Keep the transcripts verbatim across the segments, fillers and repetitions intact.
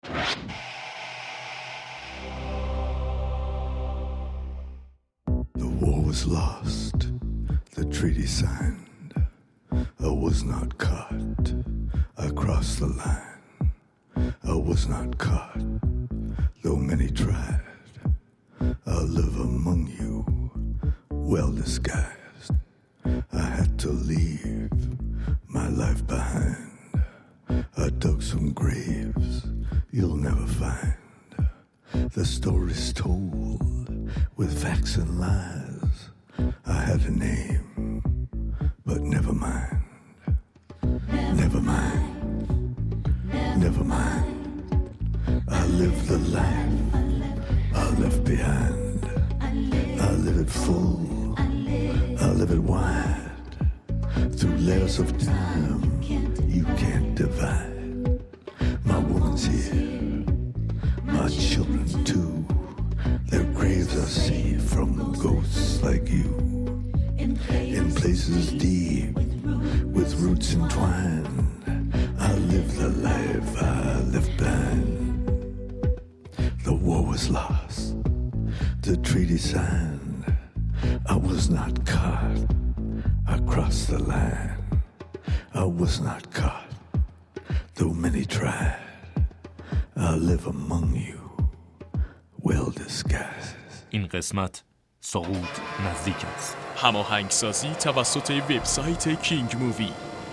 The war was lost, the treaty signed. I was not caught, I crossed the line. I was not caught, though many tried. I'll live among you, well disguised. I had to leave my life behind. I dug some graves you'll never find. The story's told with facts and lies. I had a name, but never mind. Never mind. Never mind. I live the life I left behind. I live it full. I live it wide. Through layers of time you can't divide. My woman's here, my children too. Their graves are safe from ghosts like you. In places deep with roots entwined. I live the life I left behind. The war was lost, the treaty signed. I was not caught, I crossed the line. I was not caught, though many tried. I live among you, well disguised. این قسمت سقوط نزدیک است. هماهنگسازی توسط وبسایت کینگ مووی.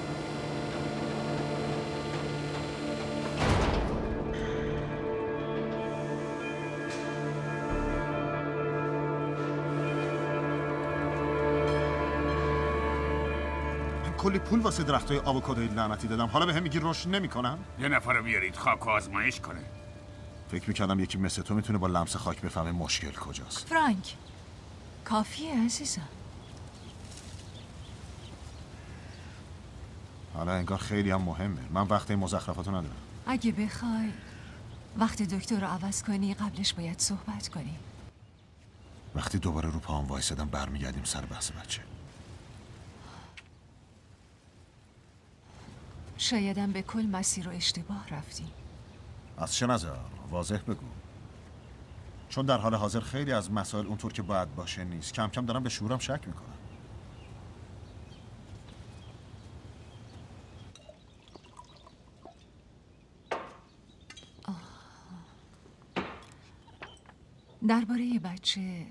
کلی پول واسه درختای آووکادوی لعنتی دادم، حالا به هم میگی رشد نمیکنن؟ یه نفر رو بیارید خاک و آزمایش کنه. فکر میکردم یکی مثل تو میتونه با لمس خاک بفهمه مشکل کجاست. فرانک کافیه عزیزم. حالا انگار خیلی هم مهمه. من وقت این مزخرفاتو ندارم. اگه بخوای وقتی دکتر رو عوض کنی قبلش باید صحبت کنی. وقتی دوباره رو پاهم وایسادم برمیگردیم سر بحث بچه. شایدم به کل مسیر رو اشتباه رفتی. از چه نظر؟ واضح بگو. چون در حال حاضر خیلی از مسائل اونطور که باید باشه نیست. کم کم دارم به شعورم شک میکنم. درباره بچه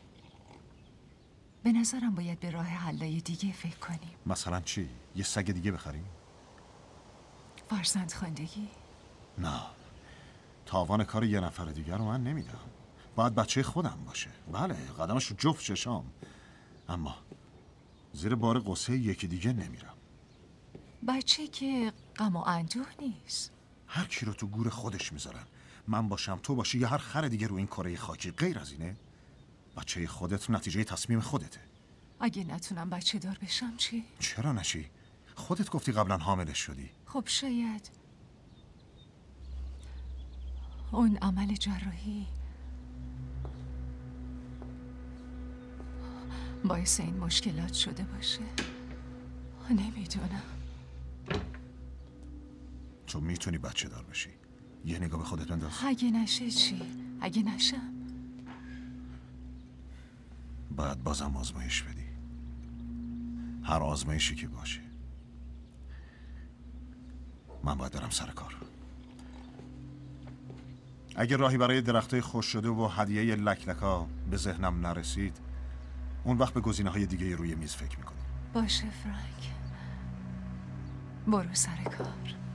به نظرم باید به راه حلای دیگه فکر کنیم. مثلا چی؟ یه سگ دیگه بخریم؟ فرزند خواندگی؟ نه، تاوان کار یه نفر دیگر رو من نمیدم. باید بچه خودم باشه. بله، قدمش رو جفت چشام، اما زیر بار قصه یکی دیگه نمیرم. بچه که غم و اندوه نیست. هر کی رو تو گور خودش میذارن، من باشم، تو باشی یا هر خر دیگه رو این کره خاکی. غیر از اینه؟ بچه خودت نتیجه تصمیم خودته. اگه نتونم بچه دار بشم چی؟ چرا نشی؟ خودت گفتی قبلا حاملش شدی. خب شاید اون عمل جراحی باعث این مشکلات شده باشه. نمیدونم. تو میتونی بچه دار بشی. یه نگاه به خودت بنداز. اگه نشه چی؟ اگه نشم باید بازم آزمایش بدی. هر آزمایشی که باشه. من باید برم سر کار. اگه راهی برای درختای خوش شده و هدیه لکلکا به ذهنم نرسید، اون وقت به گزینه‌های دیگه روی میز فکر میکنم. باشه فرانک، برو سر کار.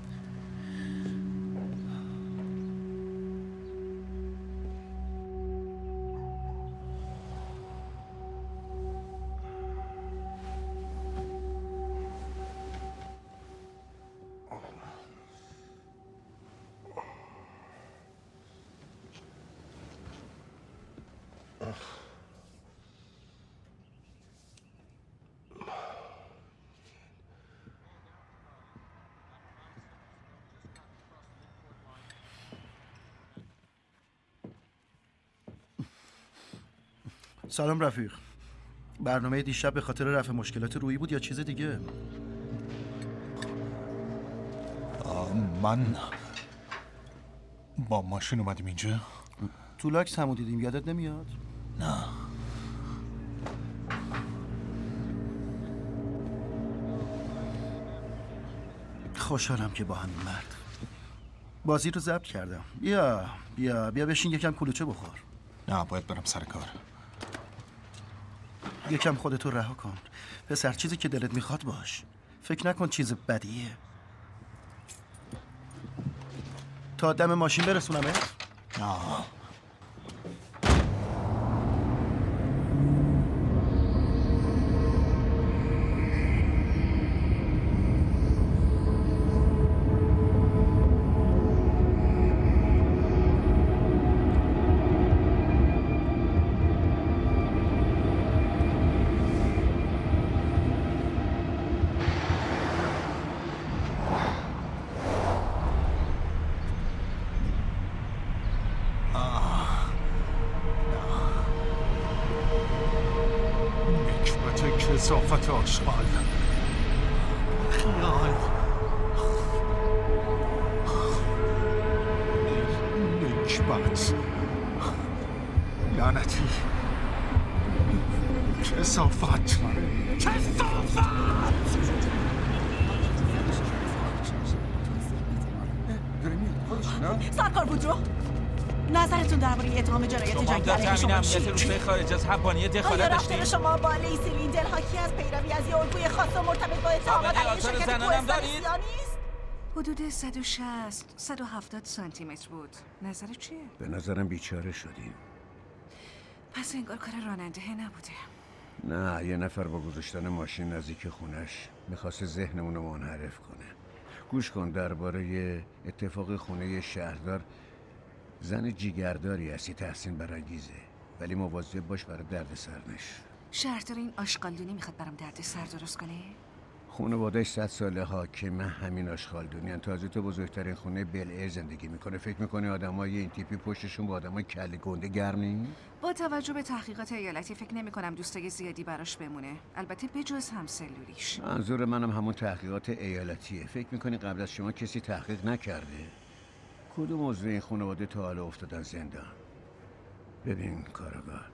سلام رفیق. برنامه دیشب به خاطر رفع مشکلات روحی بود یا چیز دیگه؟ من با ماشین اومدیم اینجا؟ تو لاکس همو دیدیم، یادت نمیاد؟ نه. خوشحالم که با همین مرد بازی رو ضبط کردم. بیا بیا بیا بشین یکم کلوچه بخور. نه باید برم سر کار. یکم خودتو رها کن پسر، چیزی که دلت میخواد باش، فکر نکن چیز بدیه. تا دم ماشین برسونمه؟ نه. کثافت آشغال، خیال، نکبت، لعنتی، کثافت، کثافت. سرکار بودرو، نظرتون درباره اتهام جنایت جنگی علیه شما چیه؟ روسیه خارج از حقانیت دخالت داشتید؟ آیا رفتار شما با لیسی لیندل حاکی از پیروی از یه الگوی خاص و مرتبط با اتهامات علیه شرکت کوهستان سیانیست؟ حدود صد و شصت صد و هفتاد سانتی متر بود. نظرت چیه؟ به نظرم بیچاره شدیم. پس انگار کار راننده نبوده. نه، یه نفر با گذاشتن ماشین نزدیک خونش میخواست ذهنمون رو منحرف کنه. گوش کن، درباره اتفاق خونه شهردار، زن جیگرداری هستی، تحسین برانگیزه، ولی مواظب باش برای درد سر نش. شهردار این آشغالدونی میخواد برام درد سر درست کنه؟ خانواده‌اش صد ساله حاکم همین آشغالدونیان. تازه تو بزرگترین خونه بل ایر زندگی میکنه. فکر میکنی آدمای این تیپی پشتشون با آدمای کله گنده گرم نی؟ با توجه به تحقیقات ایالتی فکر نمیکنم دوستای زیادی براش بمونه، البته بجز همسلولیش. منظور منم همون تحقیقات ایالتیه. فکر میکنی قبل از شما کسی تحقیق نکرده؟ کدوم عضو این خانواده تا حالا افتادن زندان؟ ببین کاراگاه،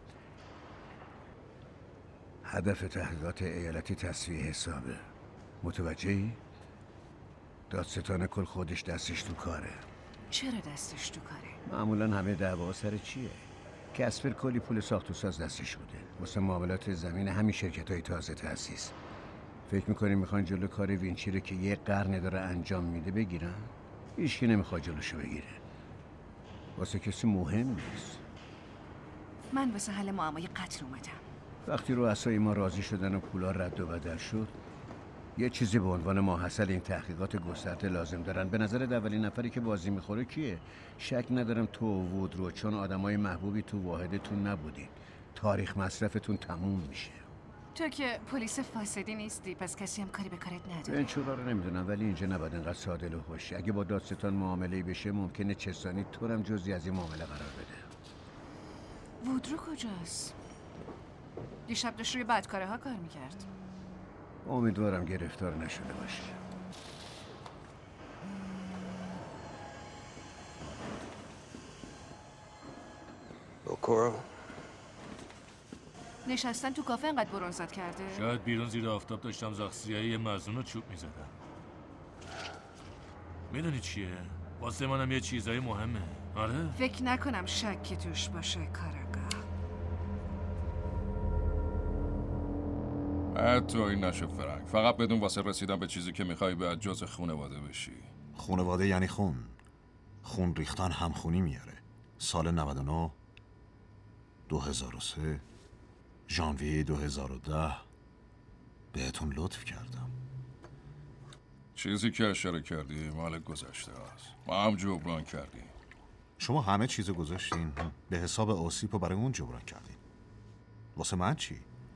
هدف تحقیقات ایالتی تصفیه حسابه. متوجهی؟ دادستان کل خودش دستش تو کاره. چرا دستش تو کاره؟ معمولا همه دعوا سر چیه؟ کسپر کلی پول ساخت و ساز دستش بوده واسه معاملات زمین همین شرکت های تازه تأسیس. فکر میکنی میخوان جلو کار وینچی رو که یه قرن داره انجام میده بگیرن؟ هیچکی نمیخواد جلوشو بگیره. واسه کسی مهم نیست. من واسه حل معمای قتل اومدم. وقتی رؤسای ما راضی شدن و پولا رد و بدل شد، یه چیزی به عنوان ماحصل این تحقیقات گسترده لازم دارن. به نظر اولین نفری که بازی میخوره کیه؟ شک ندارم تو و وودرو، چون آدمای محبوبی تو واحدتون نبودین. تاریخ مصرفتون تموم میشه. تو که پلیس فاسدی نیستی، پس کسی هم کاری به کارت نداره. این چورا رو نمیدونم، ولی اینجا نباید انقدر ساده و خوشی. اگه با دادستان معامله بشه ممکنه چستانی تو هم جزئی از این معامله قرار بده. وودرو کجاست؟ دیشب داشت روی بدکاره ها کار میکرد. امیدوارم گرفتار نشده باشه. اوکورو نشستن تو کافه انقدر برونزت کرده؟ شاید بیرون زیر آفتاب داشتم زاخسیایی یه مزنون رو چوب میزدم. میدونی چیه؟ واسه منم یه چیزای مهمه. آره؟ فکر نکنم شکی توش باشه کاراگاه. حتی این نشه فرانک. فقط بدون واسه رسیدن به چیزی که میخوای باید جز خونواده بشی. خونواده یعنی خون. خون ریختن همخونی میاره. سال نود و نه، دو هزار و سه، ژانویه دو هزار و ده بهتون لطف کردم. چیزی که اشاره کردی مال گذشته است. ما هم جبران کردیم. شما همه چیزو گذاشتین به حساب آسیب و برای اون جبران کردین. واسه من چی؟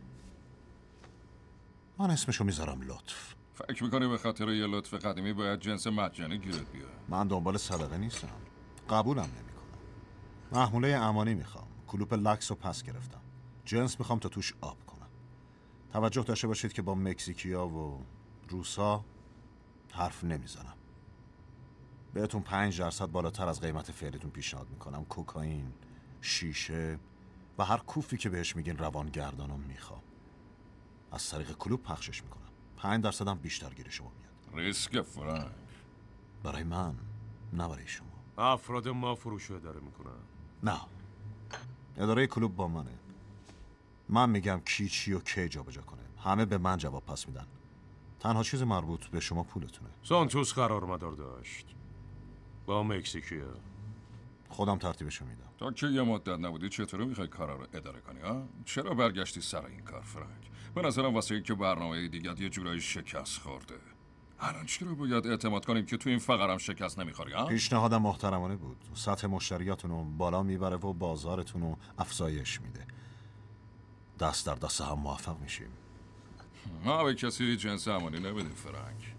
من اسمشو میذارم لطف. فکر میکنی به خاطر یه لطف قدیمی باید جنس مجانی گیرت بیاد؟ من دنبال صدقه نیستم. قبولم نمیکنم. محموله امانی میخوام. کلوپ لکس رو پس گرفتم. جنس میخوام تا توش آب کنم. توجه داشته باشید که با مکزیکیا و روسا حرف نمیزنم. بهتون پنج درصد بالاتر از قیمت فعلیتون پیشنهاد میکنم. کوکائین، شیشه و هر کوفی که بهش میگین روانگردانم میخوام. از طریق کلوب پخشش میکنم. پنج درصد هم بیشتر گیر شما میاد. ریسک فرانک. برای من، نه برای شما. افراد ما فروش اداره میکنن. نه، اداره کلوب با منه. من میگم کی چی و کی جا بجا کنه. همه به من جواب پس میدن. تنها چیز مربوط به شما پولتونه. سانتوس قرار مدار داشت با مکزیکیه. خودم ترتیبشو میدم. تا که یه مدت نبودی چطوری میخوای کارا رو اداره کنی ها؟ چرا برگشتی سر این کار فرانک؟ به نظرم واسه اینکه برنامه دیگه یه جورایی شکست خورده. الان چرا باید اعتماد کنیم که تو این فقرم شکست نمیخوری ها؟ پیشنهادم محترمانه بود. سطح مشتریاتون رو بالا میبره و بازارتون رو افزایش میده. دست در دست هم موفق میشیم. ما به کسی جنس امانی نمیدیم فرانک.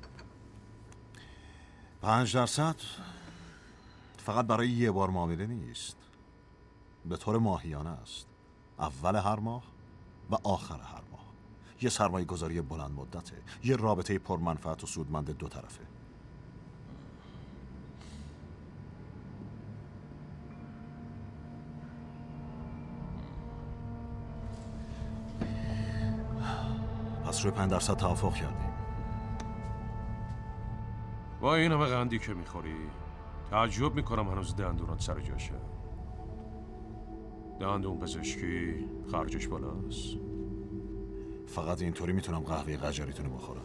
پنج درصد فقط برای یه بار معامله نیست. به طور ماهیانه است. اول هر ماه و آخر هر ماه. یه سرمایه گذاری بلند مدته. یه رابطه پرمنفعت و سودمند دو طرفه. پس روی پنج درصد توافق کردیم. با این همه قندی که میخوری تعجب میکنم هنوز دندونات سر جاشه. دندون پزشکی خرجش بالاست. فقط اینطوری میتونم قهوه قجریتون رو بخورم.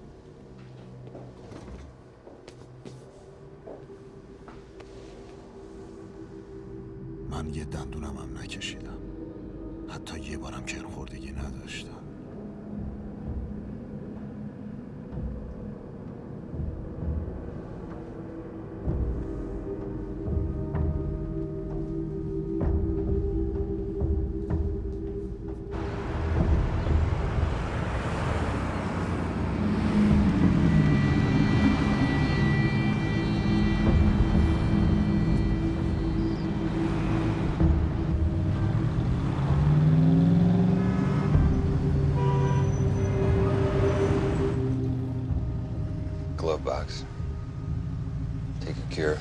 من یه دندونم هم نکشیدم. حتی یه بارم کرخوردگی نداشتم. Glove box. Take a cure.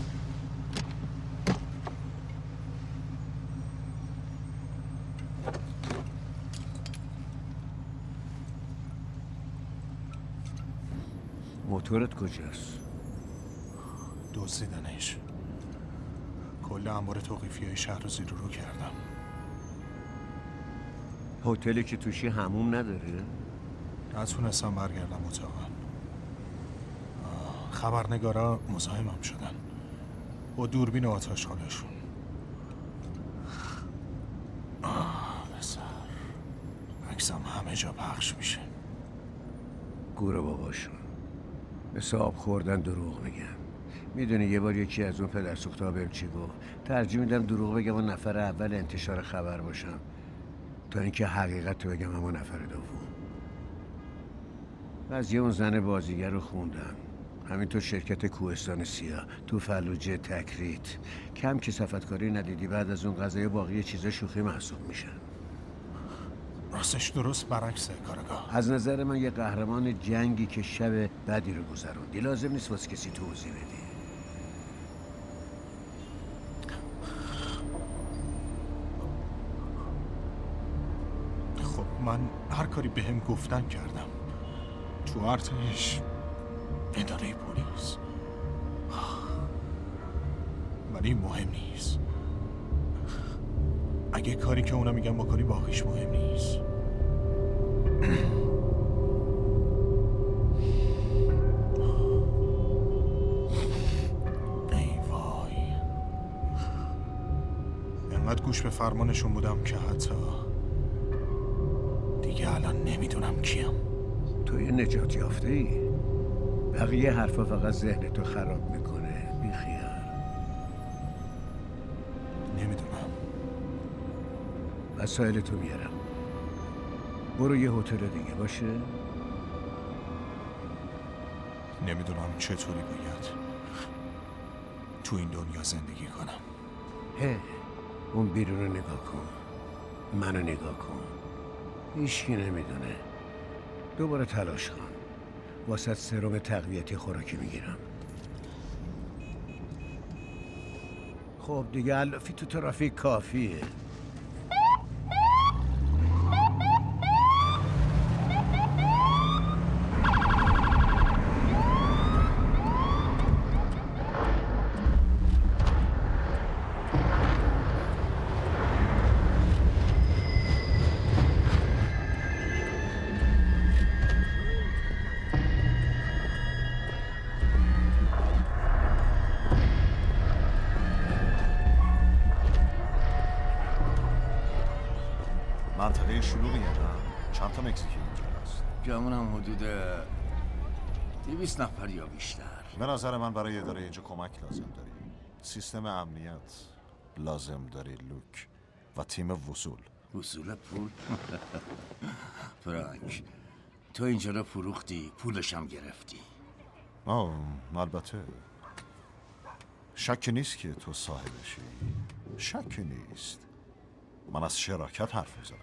موتورت کجاست؟ دزدیدنش. کل انبار توقیفی‌های شهر رو زیر و رو کردم. هتلی که توشی حموم نداره؟ نتونستم برگردم اتاقم. خبرنگارا مزاحمم شدن با دوربین آتشخالشون. آه بسر عکسم همه جا پخش میشه. گوره باباشون مثل آب خوردن دروغ میگن. میدونی یه بار یکی از اون پدر سوخته‌ها بهم چی گفت؟ ترجیح میدم دروغ بگم و نفر اول انتشار خبر باشم تا اینکه حقیقت رو بگم اما نفر دوم. قضیه اون زن بازیگر رو خوندم. همینطور شرکت کوهستان سیاه، تو فلوجه، تکریت. کم که صفتکاری ندیدی بعد از اون قضیه باقی چیزا شوخی محسوب میشن. راستش درست برعکسه کارگاه. از نظر من یه قهرمان جنگی که شب بدی رو گذروندی لازم نیست واسه کسی توضیح بدی. خب من هر کاری بهم گفتن کردم. تو ارتش، اداره پلیس. ولی این مهم نیست. اگه کاری که اونا میگن بکنی باقیش مهم نیست. ای وای، انقدر گوش به فرمانشون بودم که حتی دیگه الان نمیدونم کیم. تو یه نجات یافته ای؟ بقیه حرفا فقط ذهنتو خراب میکنه. بی خیال. نمیدونم. وسایلتو میارم. برو یه هتل دیگه باشه. نمیدونم چطوری باید تو این دنیا زندگی کنم. هه اون بیرون رو نگاه کن. منو نگاه کن. هیچکی نمیدونه. دوباره تلاش کن. واسه سرم تقویتی خوراکی میگیرم. خب دیگه علافی تو ترافیک کافیه. منطقه شلوغیه نه؟ چند تا مکزیکی اینجا هست؟ گمونم حدود دویست نفر یا بیشتر. به نظر من برای اداره اینجا کمک لازم داری. سیستم امنیت لازم داری لوک و تیم وصول. وصول پول؟ فرانک تو اینجا رو فروختی، پولشم گرفتی. آه البته شک نیست که تو صاحبشی. شک نیست. من از شراکت حرف میزنم.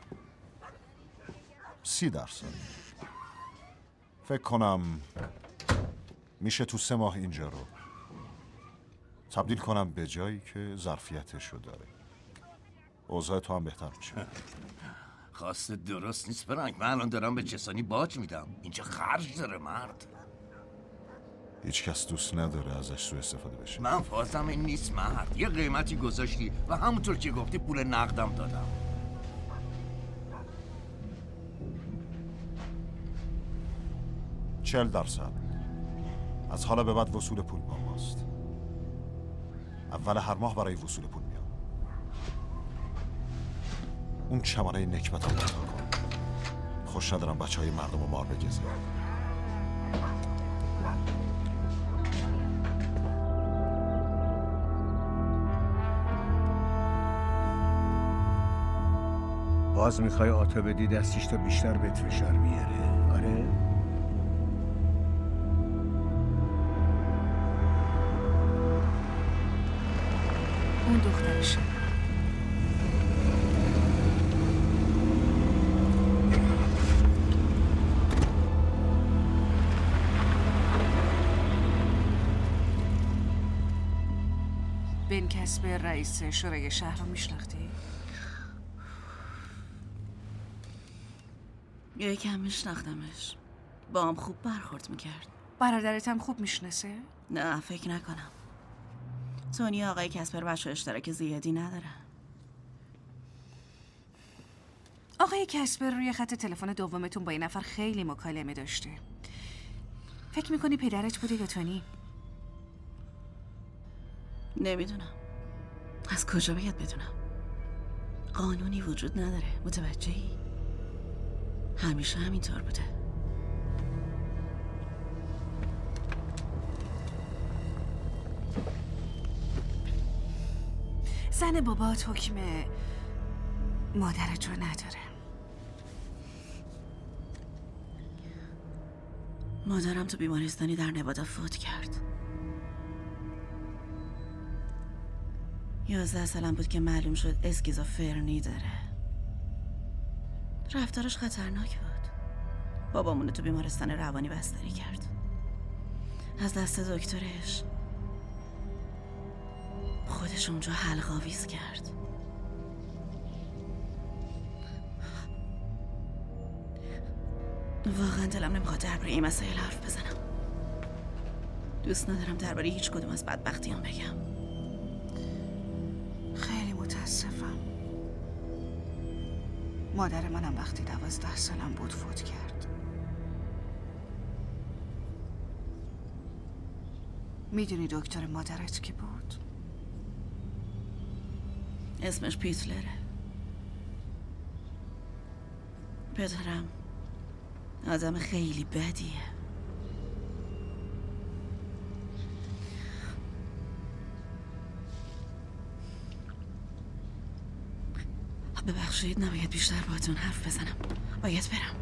سی درصد فکر کنم میشه تو سه ماه اینجا رو تبدیل کنم به جایی که ظرفیتشو داره. اوضاع تو هم بهتر میشه. خواست درست نیست فرانک. من الان دارم به کسانی باج میدم. اینجا خرج داره مرد. هیچ کس دوست نداره ازش سوء استفاده بشه. من فازم این نیست مرد. یه قیمتی گذاشتی و همونطور که گفتی پول نقدم دادم. چل درصد از حالا به بعد وصول پول با ماست. اول هر ماه برای وصول پول میام. اون چمنه نکبت رو نتا کن. خوش ندارم بچه های مردم رو مار بگزه. باز میخوای آتا بدی دستش تا بیشتر بهت فشار میاره؟ آره؟ اون دخترشه. بن کسبر رئیس شورای شهر رو میشناختی؟ یکم میشناختمش. با هم خوب برخورد میکرد. برادرت هم خوب میشناسه؟ نه فکر نکنم. تونی آقای کسپر بچه اشتراک زیادی نداره. آقای کسپر روی خط تلفن دومتون با این نفر خیلی مکالمه داشته. فکر میکنی پدرت بوده یا تونی؟ نمیدونم. از کجا باید بدونم؟ قانونی وجود نداره. متوجهی؟ همیشه همینطور بوده. زن بابات حکم مادرت رو نداره. مادرم تو بیمارستانی در نوادا فوت کرد. یازده سالم بود که معلوم شد اسکیزوفرنی داره. رفتارش خطرناک بود. بابامونو تو بیمارستان روانی بستری کرد. از دست دکترش خودش اونجا حلق آویز کرد. واقعا دلم نمیخواد درباره این مسائل حرف بزنم. دوست ندارم درباره هیچ کدوم از بدبختیام بگم. خیلی متاسفم. مادر منم وقتی دوازده سالم بود فوت کرد. میدونی دکتر مادرت کی بود؟ اسمش پیتلره. پدرم آدم خیلی بدیه. ببخشید نباید بیشتر باهاتون حرف بزنم. باید برم.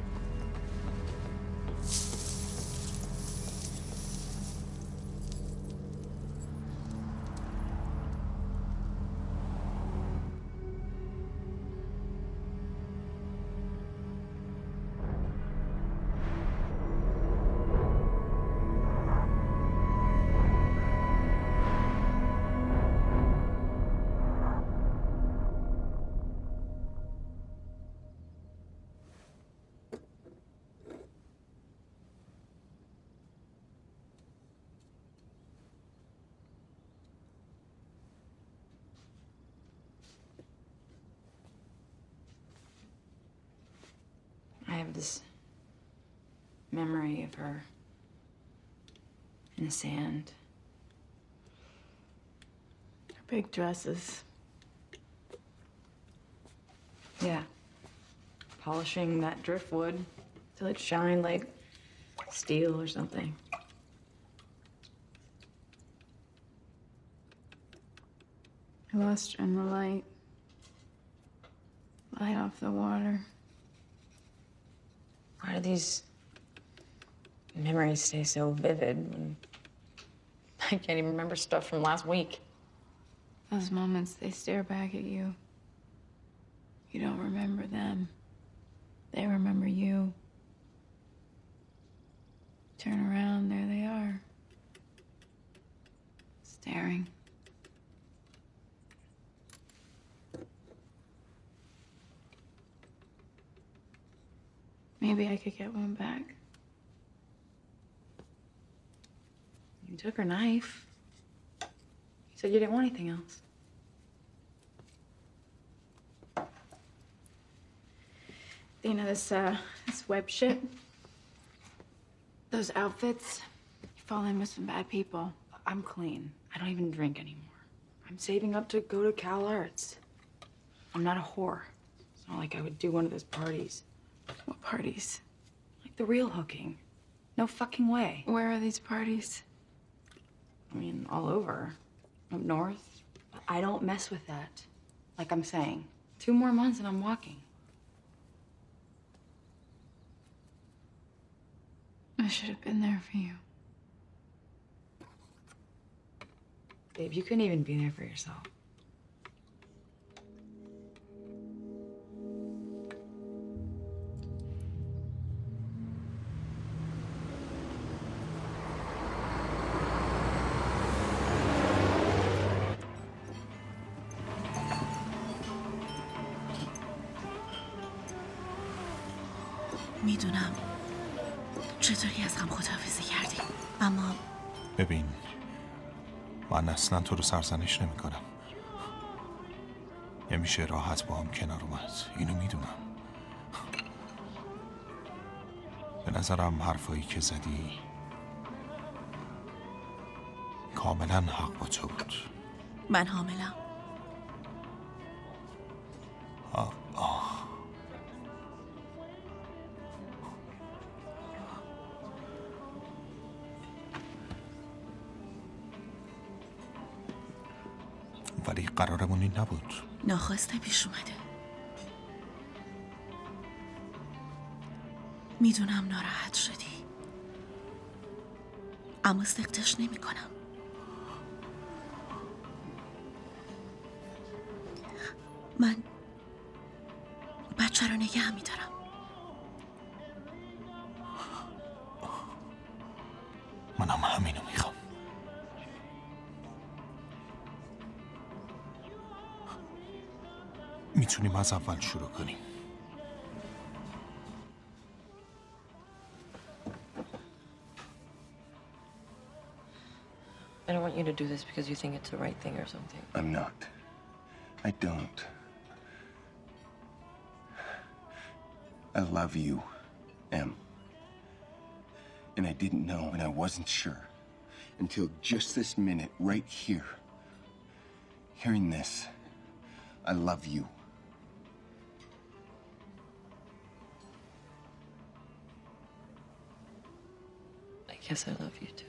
have this memory of her in the sand. Her big dresses. Yeah. Polishing that driftwood till it shined like steel or something. I lost her in the light. Light off the water. Why do these memories stay so vivid when I can't even remember stuff from last week? Those moments, they stare back at you. You don't remember them. They remember you. Turn around, there they are. Staring. Maybe I could get one back. You took her knife. You said you didn't want anything else. You know, this, uh, this web shit, those outfits, you fall in with some bad people. I'm clean. I don't even drink anymore. I'm saving up to go to Cal Arts. I'm not a whore. It's not like I would do one of those parties. What parties? Like the real hooking. No fucking way. Where are these parties? I mean, all over. Up north. But I don't mess with that. Like I'm saying. Two more months and I'm walking. I should have been there for you. Babe, you couldn't even be there for yourself. میدونم چطوری از هم خداحافظی کردیم، اما ببین من اصلا تو رو سرزنش نمی کنم. نمیشه راحت با هم کنار اومد، اینو میدونم. به نظرم حرفایی که زدی کاملا حق با تو بود. من حاملم. آه آه ولی قرارمون این نبود. ناخواسته پیش اومده. میدونم ناراحت شدی، اما سختش نمی کنم. من بچه رو نگه میدارم. منم همینو میخوام. میتونیم از اول شروع کنیم. I don't want you to do this because you think it's the right thing or something. I'm not. I don't. I love you, Em. And I didn't know and I wasn't sure until just this minute right here. Hearing this, I love you. I guess I love you too.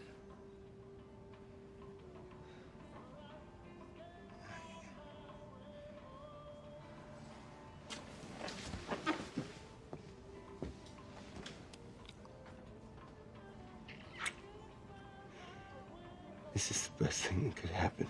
This is the best thing that could happen.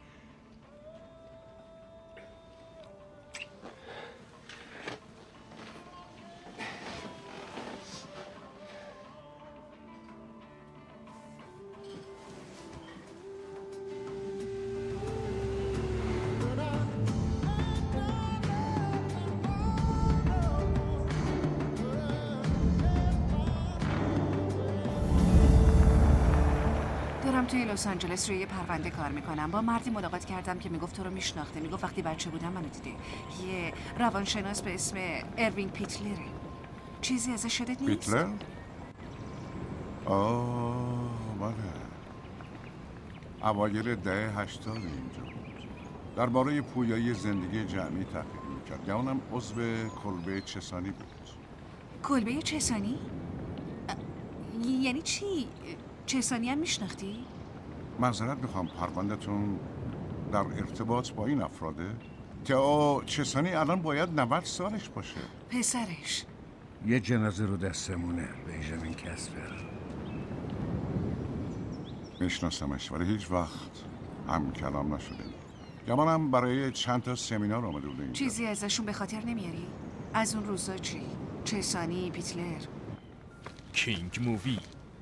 توی لس آنجلس روی یه پرونده کار میکنم. با مردی ملاقات کردم که میگفت تو رو میشناخته. میگفت وقتی بچه بودم منو دیده. یه روانشناس به اسم اروین پیتلره. چیزی ازش یادت نیست؟ پیتلر؟ آه بله، اوایل دهه هشتاد اینجا بود. درباره پویایی زندگی جمعی تحقیق میکرد. گمانم عضو کلبه چسانی بود. کلبه چسانی؟ یعنی چی؟ چسانی هم میشناختی؟ معذرت میخوام، پرونده‌تون در ارتباط با این افراده؟ تئو چسانی الان باید نود سالش باشه. پسرش یه جنازه رو دستمونه، بنجامین کسپر. میشناسمش ولی هیچ وقت هم کلام نشده. گمانم برای چند تا سمینار آمده بوده اینجا. چیزی ازشون به خاطر نمیاری؟ از اون روزا چی؟ چسانی، پیتلر. کینگ مووی.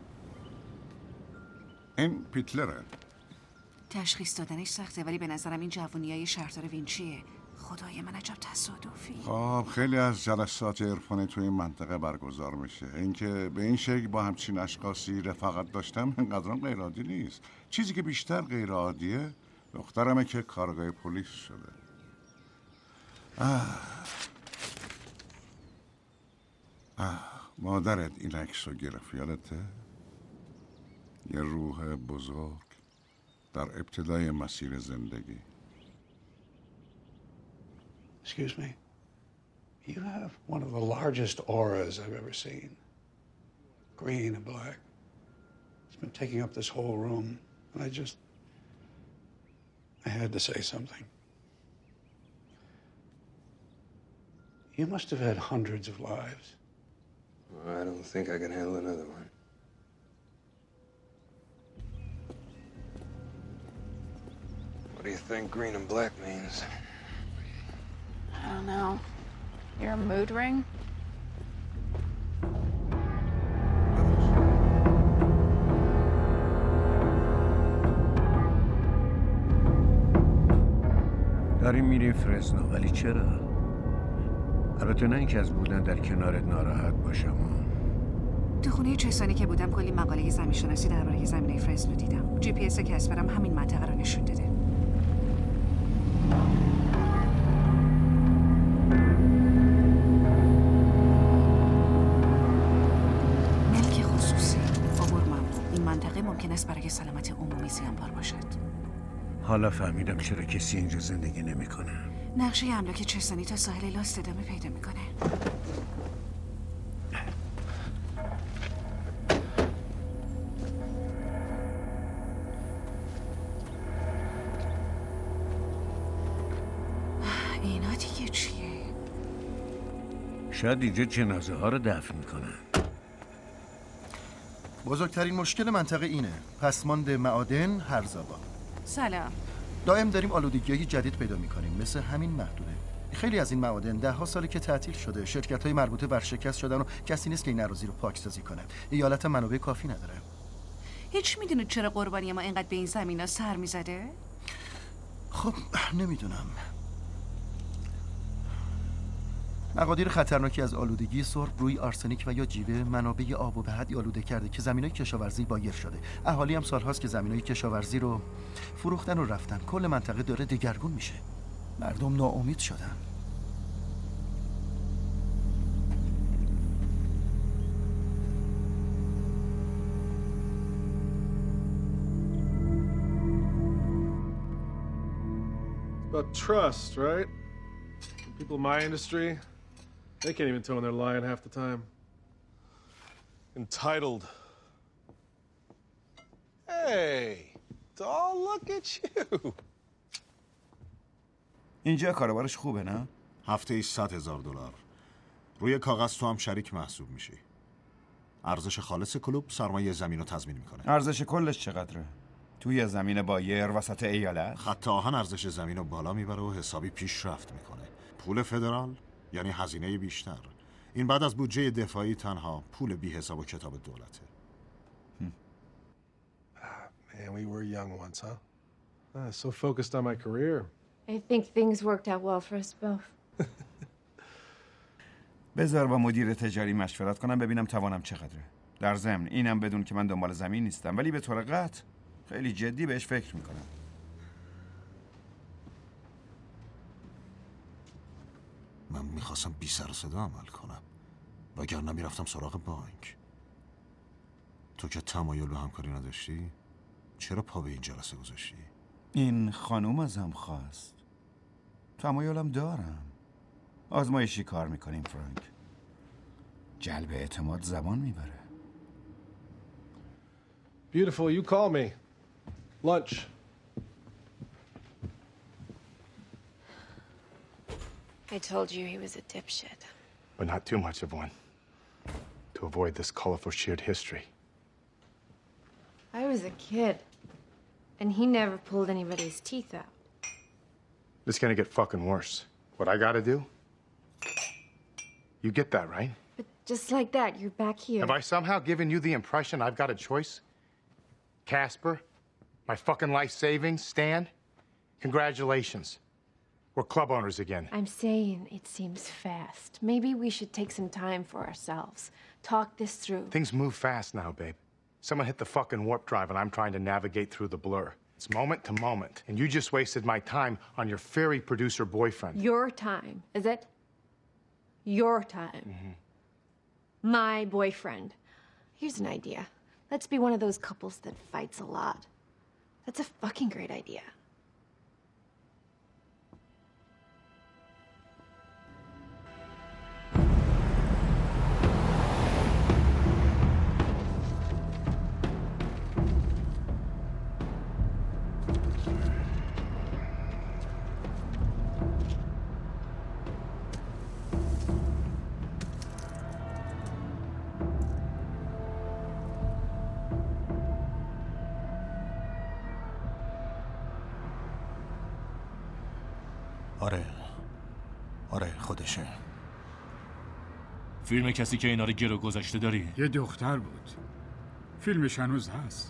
این پیتلره. تشخیص دادنش سخته ولی به نظرم این جوونیای شهردار وینچیه. خدای من عجب تصادفی. خب خیلی از جلسات عرفانی توی این منطقه برگزار میشه. اینکه به این شکل با همچین اشخاصی رفاقت داشتم اینقدرام غیر عادی نیست. چیزی که بیشتر غیر عادیه دخترمه که کارگاه پلیس شده. آه. آه. مادرت این عکس رو گرفت، یادته؟ یه روح بزرگ در ابتدای مسیر زندگی. Excuse me. You have one of the largest auras I've ever seen. Green and black. It's been taking up this whole room. And I just... I had to say something. You must have had hundreds of lives. I don't think I can handle another one. What do you think green and black means? I don't know. You're a mood ring? داریم میریم فرزنو، ولی چرا؟ البته نه اینکه از بودن در کنارت ناراحت باشم. تو خونه چسانی که بودم کلی مقاله زمین‌شناسی درباره زمینه فرزنو دیدم. جی پی اس کسپرم همین منطقه رو نشون داده. ملک خصوصی، عبور ممنوع. این منطقه ممکن است برای سلامت عمومی زیانبار باشد. حالا فهمیدم چرا کسی اینجا زندگی نمیکنه. نقشه املاک چسانی تا ساحل لاست ادامه پیدا میکنه. اینا دیگه چیه؟ شاید اینجا جنازه ها رو دفن میکنن. بزرگترین مشکل منطقه اینه. پسماند معادن هرزآباد. سلام. دائم داریم آلودگی‌های جدید پیدا می‌کنیم، مثل همین محدوده. خیلی از این معادن ده ها ساله که تعطیل شده. شرکت‌های مربوطه ورشکست شدن و کسی نیست که این اراضی رو پاکسازی کنه. ایالت منابع کافی نداره. هیچ میدونید چرا قربانی ما اینقدر به این زمینا سر میزده؟ خب نمیدونم. مقادیر خطرناکی از آلودگی سرب روی آرسنیک و یا جیوه منابع آب و به حدی آلوده کرده که زمینای کشاورزی بایر شده. اهالی هم سالهاست که زمینای کشاورزی رو فروختن و رفتن. کل منطقه داره دگرگون میشه. مردم ناامید شدن. About trust, right? People in my industry, they can't even tell when they're lying half the time. Entitled. Hey, doll, look at you. اینجا کاروبارش خوبه نه؟ هفته ای صد هزار دلار. روی کاغذ تو هم شریک محسوب میشی. ارزش خالص کلوب سرمایه زمین رو تضمین میکنه. ارزش کلش چقدره؟ توی زمین بایر وسط ایالت؟ خط آهن ارزش زمین رو بالا میبره و حسابی پیشرفت میکنه. پول فدرال یعنی هزینه بیشتر. این بعد از بودجه دفاعی تنها پول بی حساب و کتاب دولته. Man, we were young once, huh? Uh, so focused on my career. I think things worked out well for us both. بذار با مدیر تجاری مشورت کنم ببینم توانم چقدره. در ضمن اینم بدون که من دنبال زمین نیستم، ولی به طور قطع خیلی جدی بهش فکر میکنم. من میخواستم بی سر و صدا عمل کنم. وگرنه میرفتم سراغ بانک. تو که تمایل به همکاری نداشتی، چرا پا به این جلسه گذاشتی؟ این خانوم ازم خواست. تمایلم دارم. آزمایشی کار میکنیم فرانک. جلب اعتماد زمان میبره. Beautiful, you call me. Lunch. I told you he was a dipshit. But not too much of one. To avoid this colorful shared history. I was a kid, and he never pulled anybody's teeth out. It's gonna get fucking worse. What I gotta do? You get that, right? But just like that, you're back here. Have I somehow given you the impression I've got a choice? Casper, my fucking life savings, Stan, congratulations. We're club owners again. I'm saying it seems fast. Maybe we should take some time for ourselves. Talk this through. Things move fast now, babe. Someone hit the fucking warp drive and I'm trying to navigate through the blur. It's moment to moment. And you just wasted my time on your fairy producer boyfriend. Your time, is it? Your time. Mm-hmm. My boyfriend. Here's an idea. Let's be one of those couples that fights a lot. That's a fucking great idea. آره آره خودشه. فیلم کسی که اینا رو گرو گذاشته داری؟ یه دختر بود. فیلمش هنوز هست.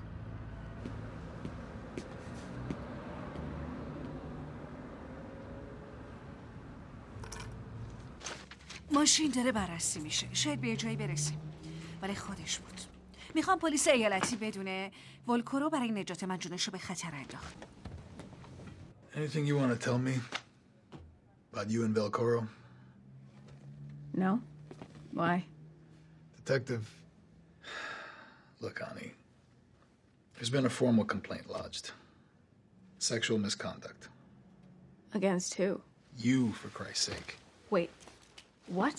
ماشین داره بررسی میشه. شاید به یه جایی برسیم. ولی خودش بود. میخوام پلیس ایالتی بدونه ولکورو برای نجات من جونشو به خطر انداخت. Anything you want to tell me about you and Velcoro? No. Why? Detective, look, Ani, there's been a formal complaint lodged. Sexual misconduct. Against who? You, for Christ's sake. Wait, what?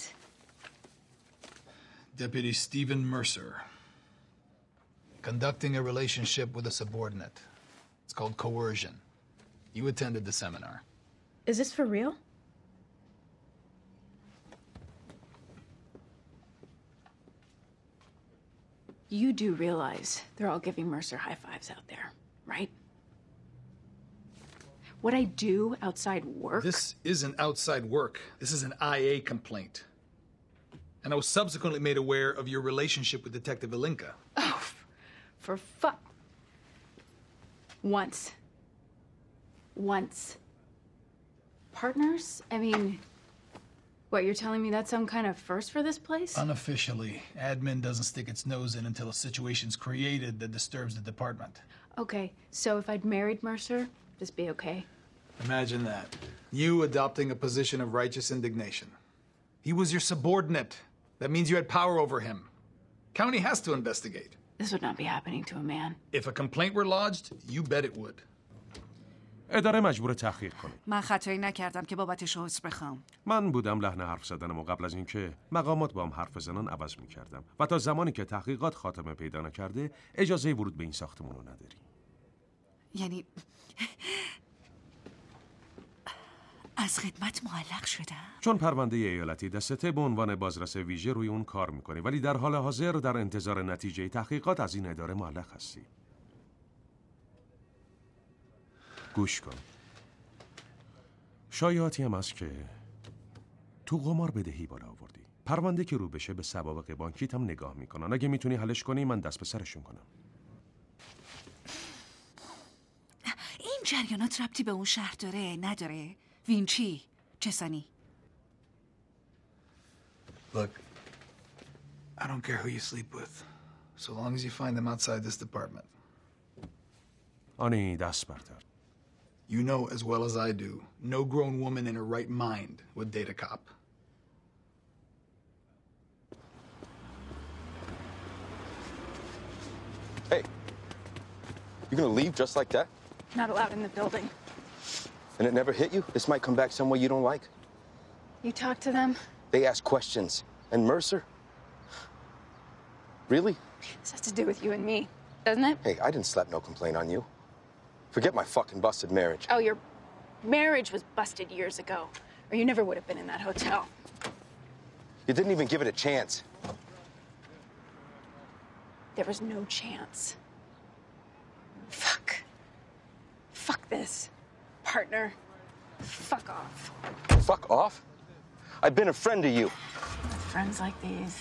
Deputy Stephen Mercer. Conducting a relationship with a subordinate. It's called coercion. You attended the seminar. Is this for real? You do realize they're all giving Mercer high fives out there, right? What I do outside work? This isn't outside work. This is an I A complaint. And I was subsequently made aware of your relationship with Detective Ilinka. Oh, for fuck. Once. Once. Partners? I mean, what, you're telling me that's some kind of first for this place? Unofficially, admin doesn't stick its nose in until a situation's created that disturbs the department. Okay, so if I'd married Mercer, this be okay? Imagine that. You adopting a position of righteous indignation. He was your subordinate. That means you had power over him. County has to investigate. This would not be happening to a man. If a complaint were lodged, you bet it would. اداره مجبور تحقیق کنه. من خطایی نکردم که بابتش عذر بخوام. من بودم لحن حرف زدنم و قبل از اینکه مقامات با هم حرف بزنن عوض می‌کردم و تا زمانی که تحقیقات خاتمه پیدا نکرده اجازه ورود به این ساختمون رو نداری. یعنی از خدمت معلق شدم؟ چون پرونده ایالتی دستته به عنوان بازرس ویژه روی اون کار می‌کنی ولی در حال حاضر در انتظار نتیجه تحقیقات از این اداره معلق هستی. گوش کن. شایعاتی هم هست که تو قمار بدهی بالا آوردی. پرونده که رو بشه به سوابق بانکیت هم نگاه میکنن. اگه میتونی حلش کنی من دست به سرشون کنم. این جریانات ربطی به اون شهر داره نداره؟ وینچی چسانی؟ Look, I don't care who you sleep with, so long as you find them outside this department. آنی دست بردار. You know as well as I do, no grown woman in her right mind would date a cop. You gonna leave just like that? Not allowed in the building. And it never hit you? This might come back some way you don't like. You talk to them? They ask questions. And Mercer? Really? This has to do with you and me, doesn't it? Hey, I didn't slap no complaint on you. Forget my fucking busted marriage. Oh, your marriage was busted years ago, or you never would have been in that hotel. You didn't even give it a chance. There was no chance. Fuck. Fuck this. Partner. Fuck off. Fuck off? I've been a friend to you. With friends like these.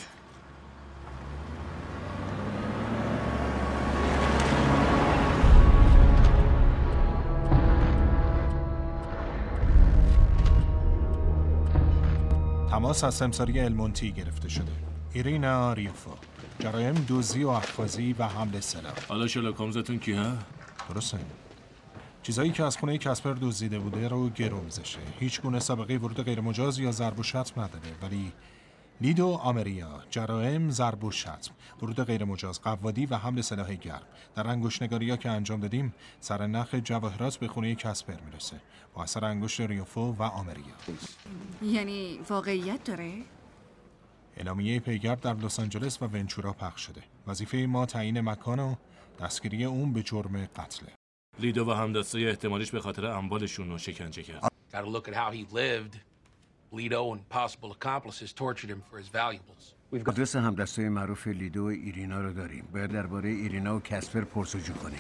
تماس از سمساری المونتی گرفته شده. ایرینا ریوفو. جرایم دزدی و اخاذی و حمل سلاح. حالا شلوک هولمزتون کیه؟ درسته. چیزایی که از خونه کاسپر دزدیده بوده رو گرو میذاره. هیچ گونه سابقه ورود غیرمجاز یا ضرب و شتم نداره، ولی لیدو آمریا، جرایم، ضرب و شتم، ورود غیرمجاز، قوادی و حمل سلاح گرم. در انگشت‌نگاری‌ها که انجام دادیم، سرنخ جواهرات به خونه کاسپر میرسه. با اثر انگشت ریوفو و آمریا. یعنی واقعیت داره؟ اعلامیه پیگرد در لس آنجلس و ونچورا پخش شده. وظیفه ما تعیین مکان و دستگیری اون به جرم قتله. لیدو و همدستای احتمالیش به خاطر اموالشون رو شکنجه کرد. Gotta look at how he lived. Lido and possible accomplices tortured him for his valuables. آدرس همدستای معروف لیدو و ایرینا رو داریم. باید درباره ایرینا و کاسپر پرسجو کنیم.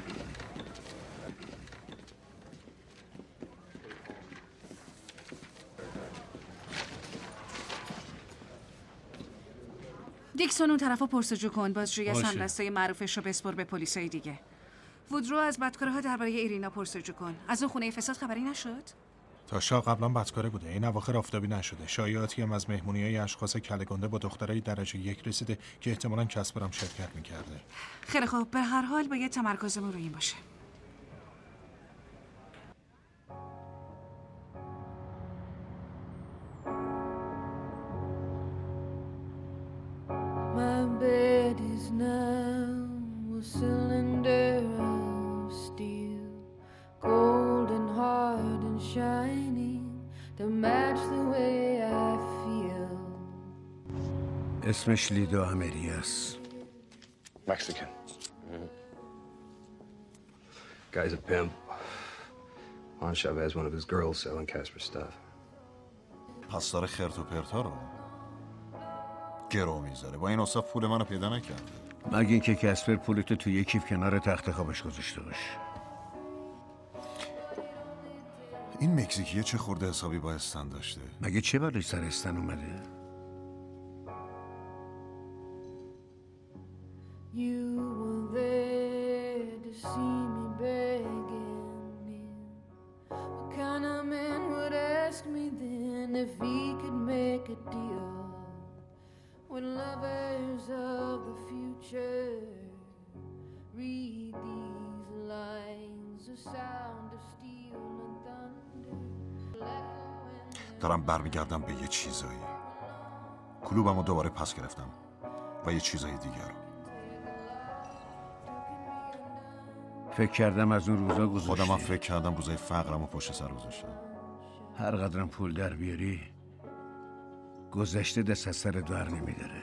دیکسون اون طرفو پرسجو کن. بازجویی از باشه. همدستای معروفش رو بسپر به پلیسای دیگه. وودرو از بدکارها درباره ایرینا پرسجو کن. از اون خونه فساد خبری نشد؟ تاشا قبلا بدکاره بوده. این اواخر آفتابی نشده. شایعاتی هم از مهمونی‌های اشخاص کله‌گنده با دخترای درجه یک رسیده که احتمالاً کاسپر هم شرکت می‌کرده. خیلی خوب، به هر حال باید تمرکزمون روی این باشه. My bed is now a cylinder of steel, cold and hard and shining to match the way I feel. اسمش لیدو آمریاس. Mexican. Mm-hmm. Guy's a pimp. Juan Chavez, one of his girls selling Casper stuff. پس داره خرت و پرتا رو گرو میذاره. با این اصاف پول منو پیدا نکرده. مگه اینکه کاسپر پولتو توی یک کیف کنار تخت خوابش گذاشته باشه. این مکزیکیه چه خورده حسابی با استن داشته؟ مگه چه بلایی سر استن اومده؟ You were there to see me begging me. What kind of man would ask me then if he could make a deal? When lovers of the future read these lines, the sound of steel and thunder. دارم برمیگردم به یه چیزایی. کلوبمو دوباره پس گرفتم و یه چیزای دیگر رو. فکر کردم از اون روزا گذاشتی. خودم هم فکر کردم روزای فقرمو پشت سر گذاشتم. هر قدرم پول در بیاری گذشته دست از سر در نمیداره.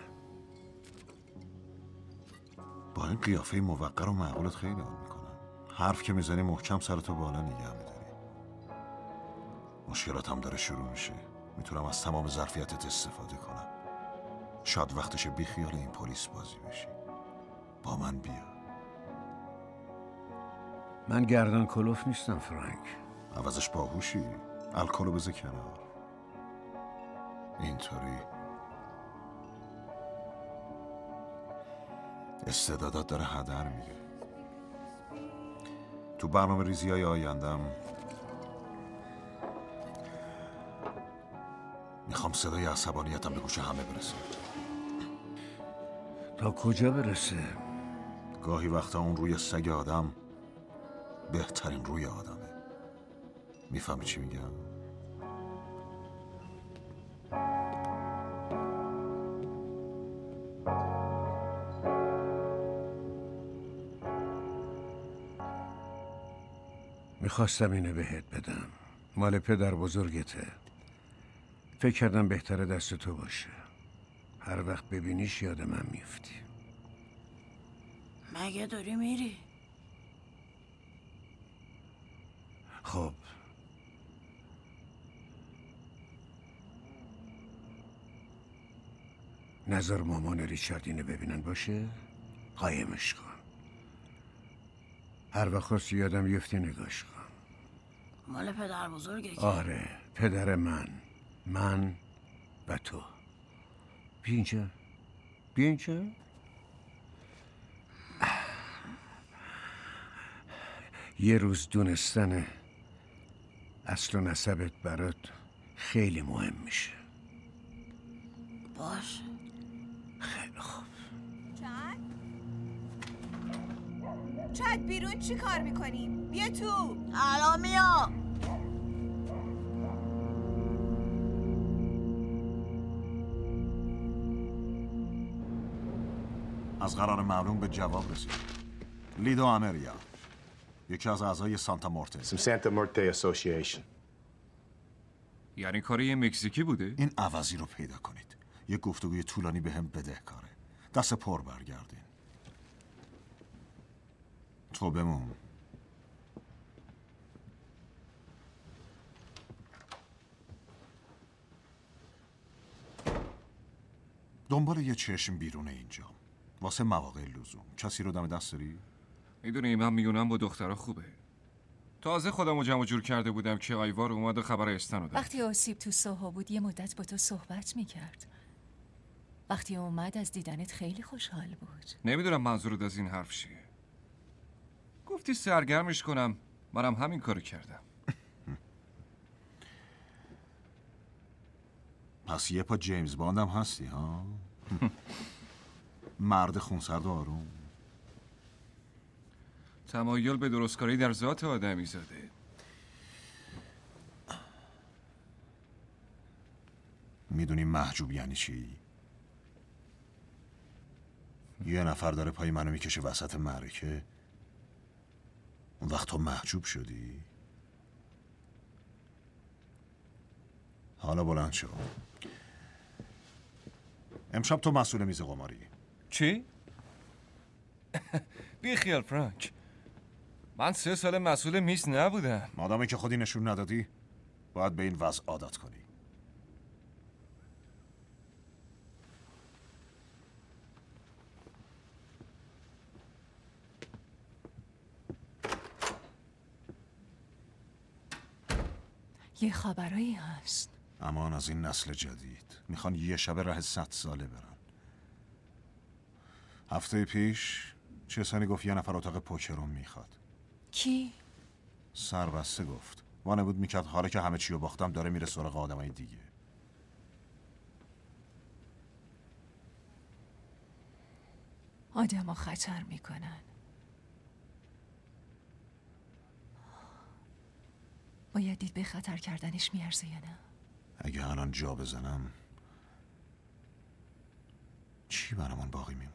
با این قیافه موقر و معقولت خیلی حال میکنم. حرف که میزنی محکم سرتو بالا نگه میداری. مشکلاتم داره شروع میشه. میتونم از تمام ظرفیتت استفاده کنم. شاید وقتشه بی خیال این پلیس بازی بشی. با من بیا. من گردن کلوف نیستم فرانک. عوضش باهوشی. الکلو بذار کنار. اینطوری استعدادات داره هدر میره. تو برنامه ریزی های آیندم میخوام صدای عصبانیتم به گوش همه برسه. تا کجا برسه؟ گاهی وقتا اون روی سگ آدم بهترین روی آدمه. میفهمی چی میگم؟ میخواستم اینو بهت بدم. مال پدر بزرگته. فکر کردم بهتره دست تو باشه. هر وقت ببینیش یاد من میفتی. مگه داری میری؟ خب نظر مامان ریچارد اینو ببینن باشه قایمش کن. هر وقت خواستی یادم بیفتی نگاش کن. مال پدر بزرگه که آره پدر من من و تو. بیا اینجا بیا اینجا. یه روز دونستن اصل و نسبت برات خیلی مهم میشه. باش. خیلی خوب. چد چد بیرون چی کار میکنیم؟ بیا تو. الان میام. از قرار معلوم به جواب رسید. لیدو آمریا، یکی از اعضای سانتا مورته. Some Santa Muerte Association. یعنی کار یه مکزیکی بوده؟ این عوضی رو پیدا کنید. یه گفتگوی طولانی به هم بدهکاره. دست پر برگردین. تو بمون. دنبال یه چشم بیرون اینجا. واسه مواقع لزوم. کسی رو دم دست داری؟ میدونی من میونم با دخترها خوبه. تازه خودم رو جمع جور کرده بودم که آیوار اومد و خبر استن رو داد. وقتی آسیب تو سوها بود یه مدت با تو صحبت میکرد. وقتی اومد از دیدنت خیلی خوشحال بود. نمیدونم منظورت از این حرف چیه. گفتی سرگرمش کنم، منم همین کارو کردم. پس یه پا جیمز باند هم هستی ها؟ مرد خونسرد و آروم. تمایل به درستکاری در ذات آدمی زاده. میدونی محجوب یعنی چی؟ یه نفر داره پای منو میکشه وسط معرکه، اون وقت تو محجوب شدی؟ حالا بلند شو. امشب تو مسئول میز قماری. چی؟ بی خیال فرانک، من سه سال مسئول میز نبودم. مادامی که خودی نشون ندادی باید به این وضع عادت کنی. یه خبرایی هست. امان از این نسل جدید. میخوان یه شب راه صد ساله برن. هفته پیش چسانی گفت یه نفر اتاق پوکر رو میخواد. کی؟ سربسته گفت. وانه بود میکرد حالا که همه چی رو باختم داره میره سراغ آدمای دیگه. آدم ها خطر میکنن. باید دید به خطر کردنش میارزه یا نه؟ اگه الان جا بزنم چی برامون باقی میمونه؟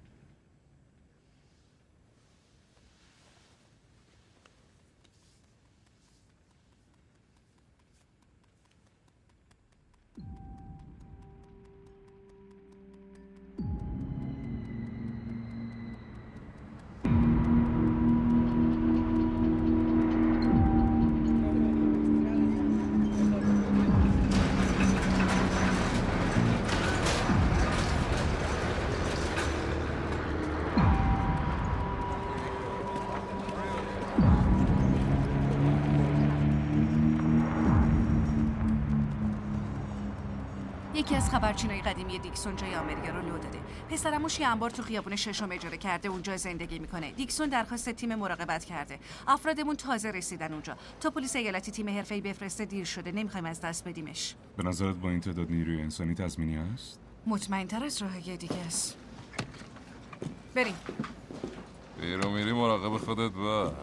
یکی از خبرچینای قدیمی دیکسون جای آمریا رو لو داده. پسرموش یه انبار تو خیابون ششم اجاره کرده، اونجا زندگی میکنه. دیکسون درخواست تیم مراقبت کرده. افرادمون تازه رسیدن اونجا. تا پلیس ایالتی تیم حرفه‌ای بفرسته دیر شده. نمیخوایم از دست بدیمش. به نظرت با این تعداد نیروی انسانی تضمینی هست؟ مطمئن‌تر از راههای دیگه است. بریم. بیرو میری مراقب خودت باش.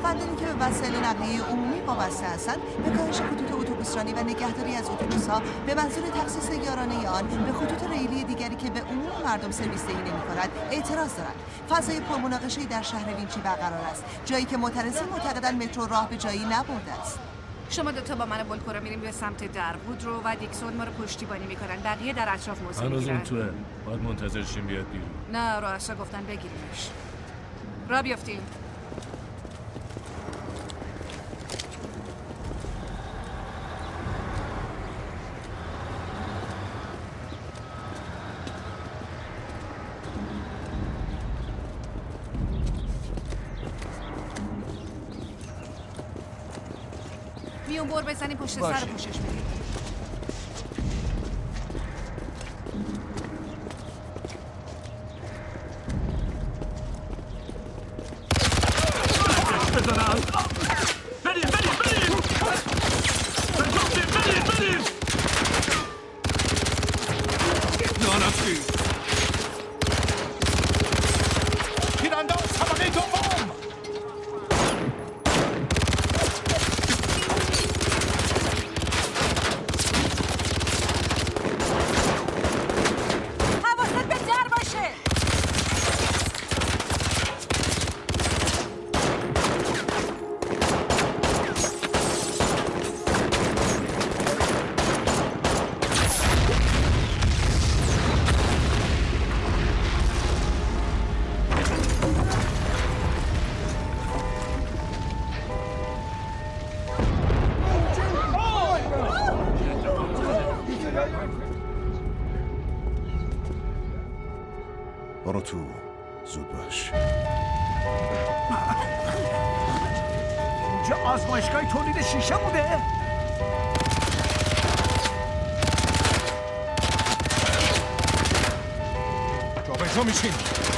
شهروندانی که به وسایل نقلیه عمومی وابسته هستند به کاهش خطوط اتوبوسرانی و نگهداری از اتوبوس‌ها به منظور تخصیص یارانه آن به خطوط ریلی دیگری که به عموم مردم سرویس دهی نمی‌کند اعتراض دارند. فضای پرمناقشه‌ای در شهر وینچی برقرار است، جایی که معترضین معتقدند مترو راه به جایی نبرده است. شما دوتا با من ولکورا میریم به سمت دروود رو و دیکسون ما رو پشتیبانی میکنن، بقیه در اطراف موضع میگیرن. هنوز اون توه، باید منتظر شیم بیاد بیرون. نه رؤسا گفتن بگیریمش. را بیافتیم. میون بور بزنیم پشت سر پوشش بدیم. برو تو، زود باش. اینجا آزمایشگاه تولید شیشه بوده؟ جا به جا میشین.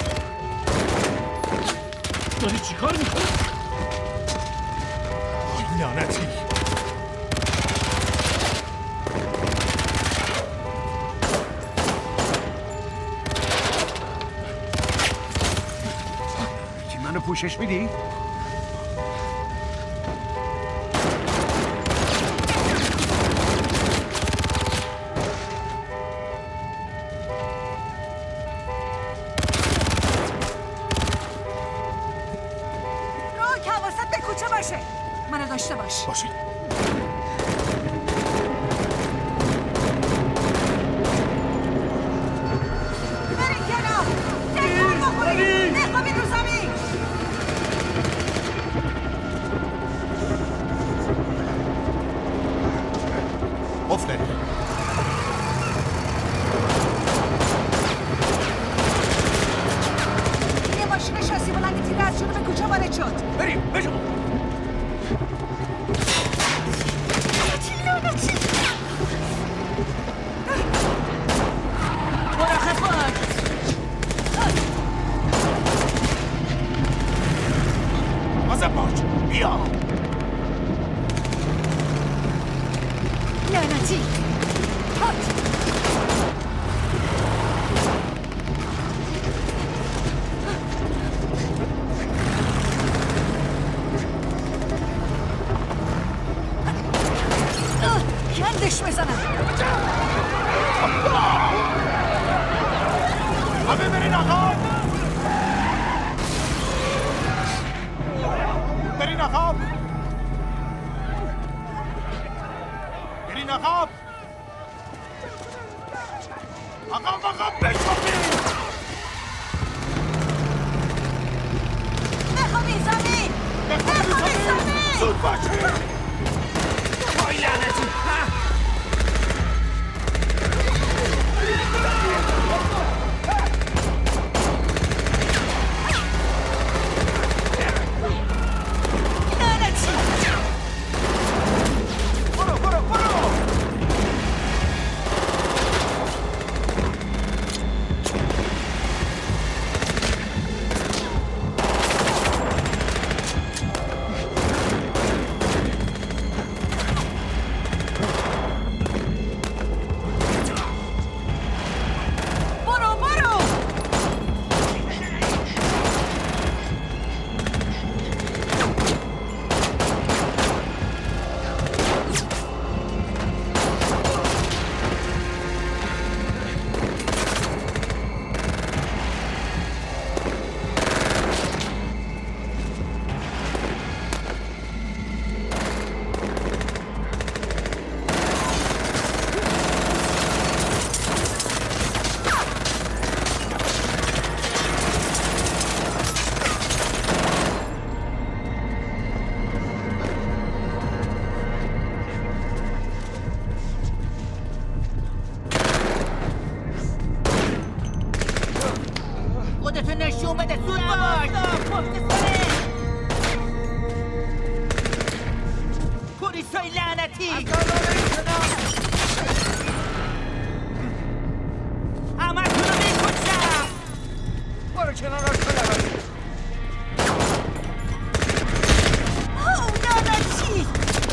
داری چی کار میکنی؟ لعنتی. منو پوشش میدی؟ رو که حواست به کوچه باشه. منو داشته باش. باشه. برین کنار. تکون بخورید. نخوابید رو زمین. قفله. یه ماشین شاسی بلند تیر از جنوب کوچه وارد شد. بریم بجو. مراقب باش. مواظب باش. بیا. لعنتی. هات. کندش بزنم. همه برین عقب. برین عقب. برین عقب. عقب عقب بشوفید. بخوابی زمین. بخوابی زمین. زود باشید. وای لعنتی. برو برو برو. اومده زود باش پشت سره پلیسای لعنتی همه تو رو میکشم برو کنار رو کنار او داداشی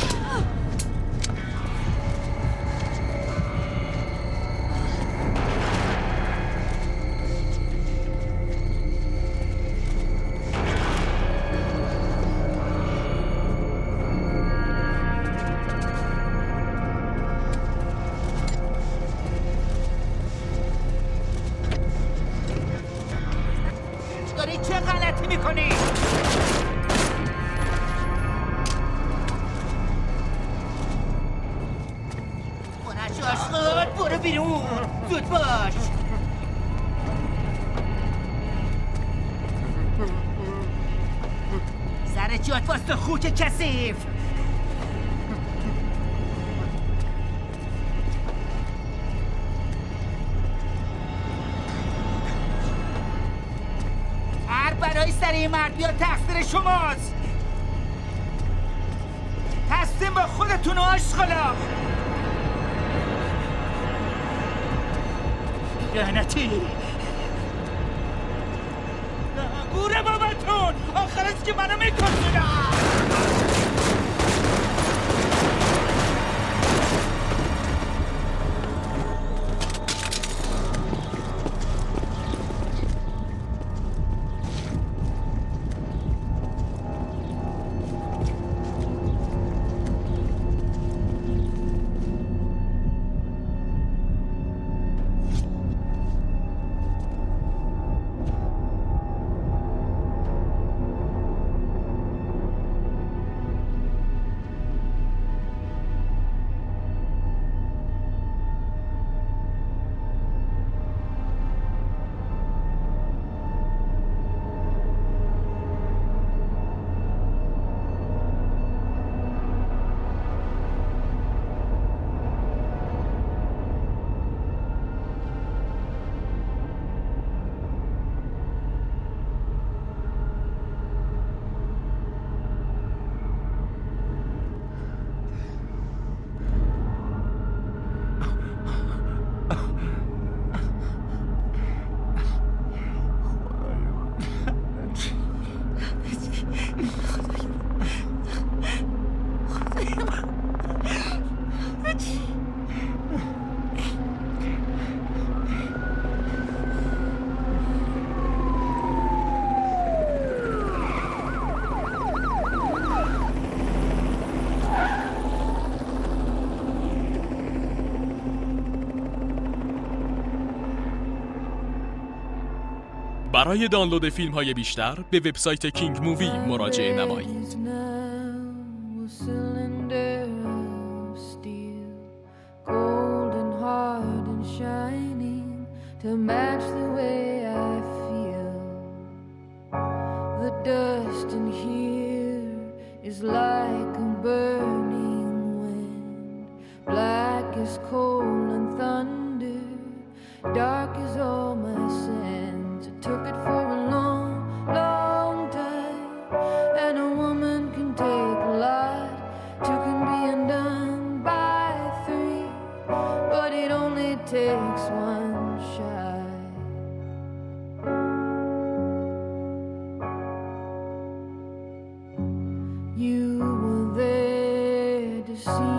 خوک کثیف هر برای سر این مرد بیا تقصیر شماست تصمیم با خودتون و آشغالا لعنتی گوره باباتون آخرش که منو میکشونم برای دانلود فیلم های بیشتر به وبسایت کینگ مووی مراجعه نمایید. Dark is all my sins. I took it for a long, long time. And a woman can take a lot. Two can be undone by three. But it only takes one shot. You were there to see